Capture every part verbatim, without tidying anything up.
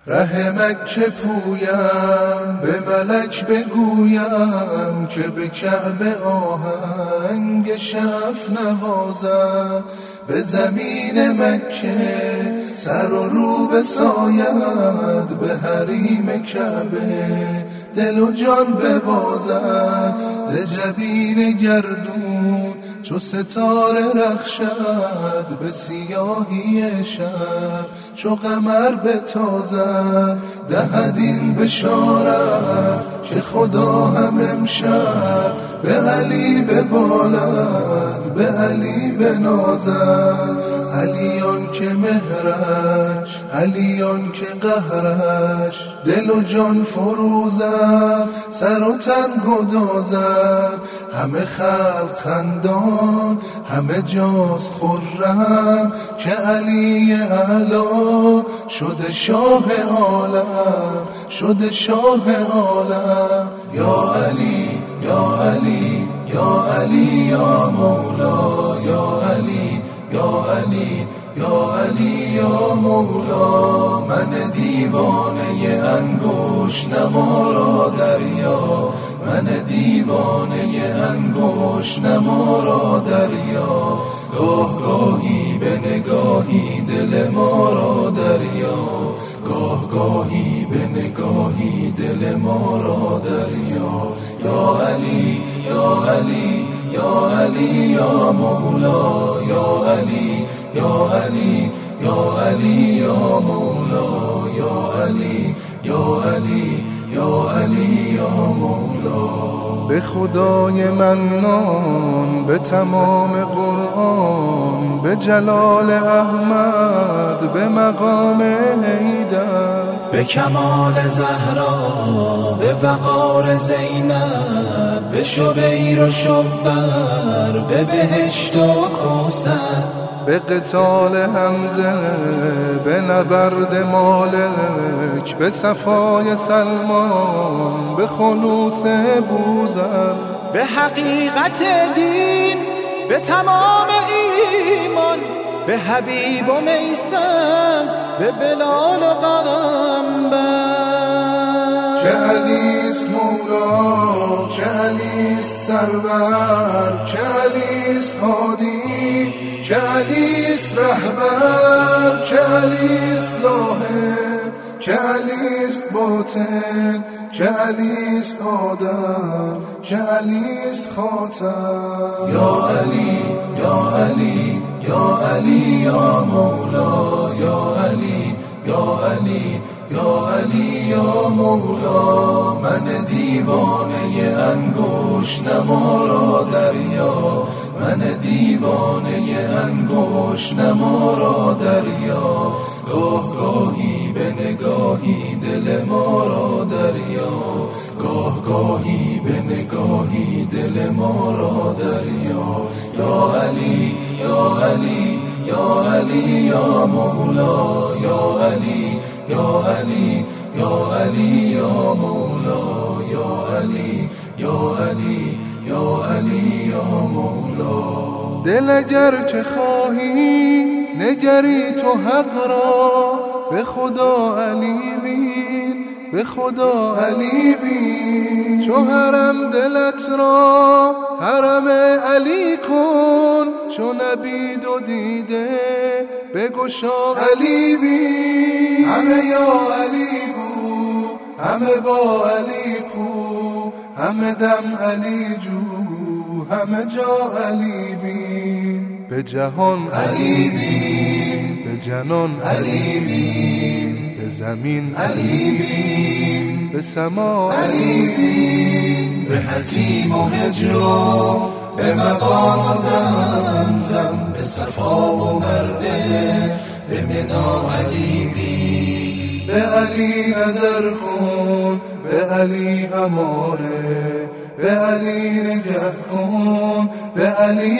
ره مکه پویم به ملک بگویم که به کعبه آهنگ شف نوازد، به زمین مکه سر و رو بساید، به حریم کعبه دل و جان ببازد. ز جبین گردون چو ستاره رخشد، به سیاهی شب چو قمر بتازد. دهد این بشارت که خدا هم امشب به علی ببالد، به علی بنازد. علیان که مهرش، علیان که قهرش، دل و جان فروزد، سر و تن گدازد. همه خلق خندان، همه جاست خرم، که علی اعلی شده شاه عالم، شده شاه عالم. یا علی یا علی یا علی یا مولا، یا علی یا علی یا علی یا مولا. من دیوانه انگوش نما را دریا، من دیوانه انگوش نما را دریا. گاه گاهی به نگاهی دل ما را دریا، گاه گاهی به نگاهی دل ما را دریا. یا علی یا علی یا علی یا مولا، یا علی یا علی یا علی یا مولا، یا علی یا علی یا علی یا مولا. به خدای منان، به تمام قرآن، به جلال احمد، به مقام حیدر، به کمال زهرا، به وقار زینب، به شبیر و شبر، به بهشت و کوثر، به قتال حمزه، به نبرد مالک، به صفای سلمان، به خلوص بوذر، به حقیقت دین، به تمام ایمان، به حبیب و میثم، به بلال و قلمبر. که علیست مولا، که علیست سرور، که علیست هادی، که علیست رهبر، که علیست ظاهر، که علیست باطن، که علیست آدم، که علیست خاتم. یا علی یا علی یا علی یا مولا، یا علی یا علی یا علی یا مولا. من دیوانه انگوش نما را دریا، من دیوانه انگوش نما را دریا. گاه گاهی به نگاهی دل ما را دریا، گاه گاهی به نگاهی دل ما را دریا. یا علی یا علی یا علی یا مولا، یا علی یا علی یا علی یا مولا، یا علی یا علی یا علی یا مولا. دل اگر که خواهی نگری تو حق را، به خدا علی بین، به خدا علی بین. چو حرم دلت را حرم علی کن، چو نبید و دیده بگشا علی بین. همه یا علی گو، همه با علی کو، همه دم علی جو، همه جا علی بین. به جهان علی بین، به جنان علی بین، به زمین علی بین، به سما علی بین. به حتیم و هجر و به مقام و زمزم، به صفا و مروه، به منا علی بین. به علی نظر کن، به علی اماره، به علی نگه کن، به علی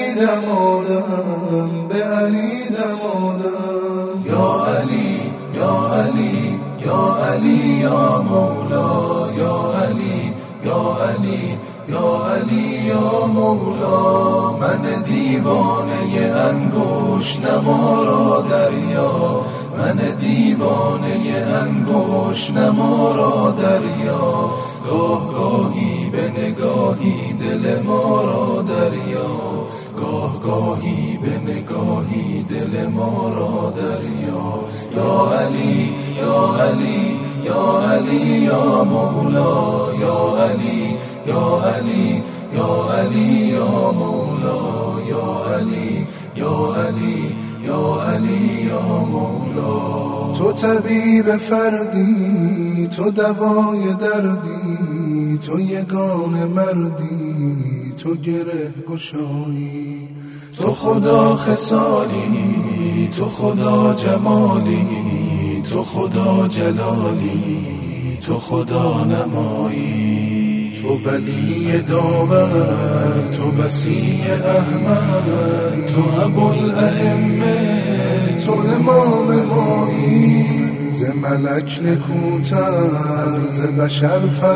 دمادم، به علی دمادم. یا علی یا علی یا علی یا مولا، یا علی یا علی یا علی یا مولا. من دیوانه انگوش نما را دریا، من دیوانه انگوش انگشت ما را دریا، گاه گاهی به نگاهی دل ما را دریا، گاه گاهی به نگاهی دل ما را دریا. یا علی یا علی یا علی یا مولا، یا علی یا علی یا علی یا مولا، یا علی یا علی یا علی یا مولا. تو طبیب فردی، تو دوای دردی، تو یگانه مردی، تو گره گشایی، تو خدا خصالی، تو خدا جمالی، تو خدا جلالی، تو خدا نمایی، تو ولی داور، تو وسیع احمد، تو ابوالائمه، تو امام مایی، ز ملک نکوتر، ز بشر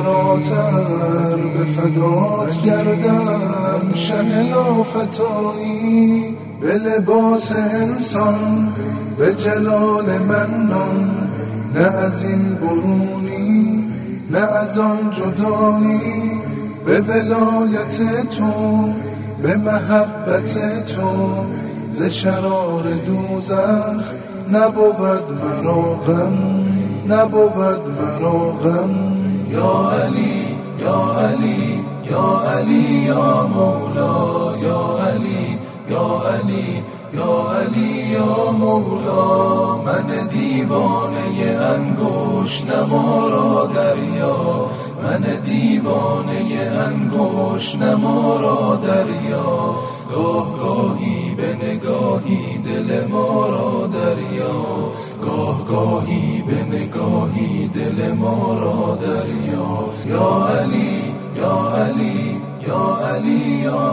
فراتر، به فدات گردم شه لافتایی، به لباس انسان، به جلال منان، نه از این برونی نه از آن جدایی، به ولایت تو، به محبت تو، ز شرار دوزخ نبود مرا غم، نبود مرا غم. یا علی یا علی یا علی یا مولا، یا علی یا علی یا علی یا مولا. من دیوانه انگشت ما را دریا، من دیوانه انگشت ما را دریا، گاه گاهی به نگاهی دل ما را دریا، گاه گاهی به نگاهی دل ما را دریا. یا علی یا علی یا علی یا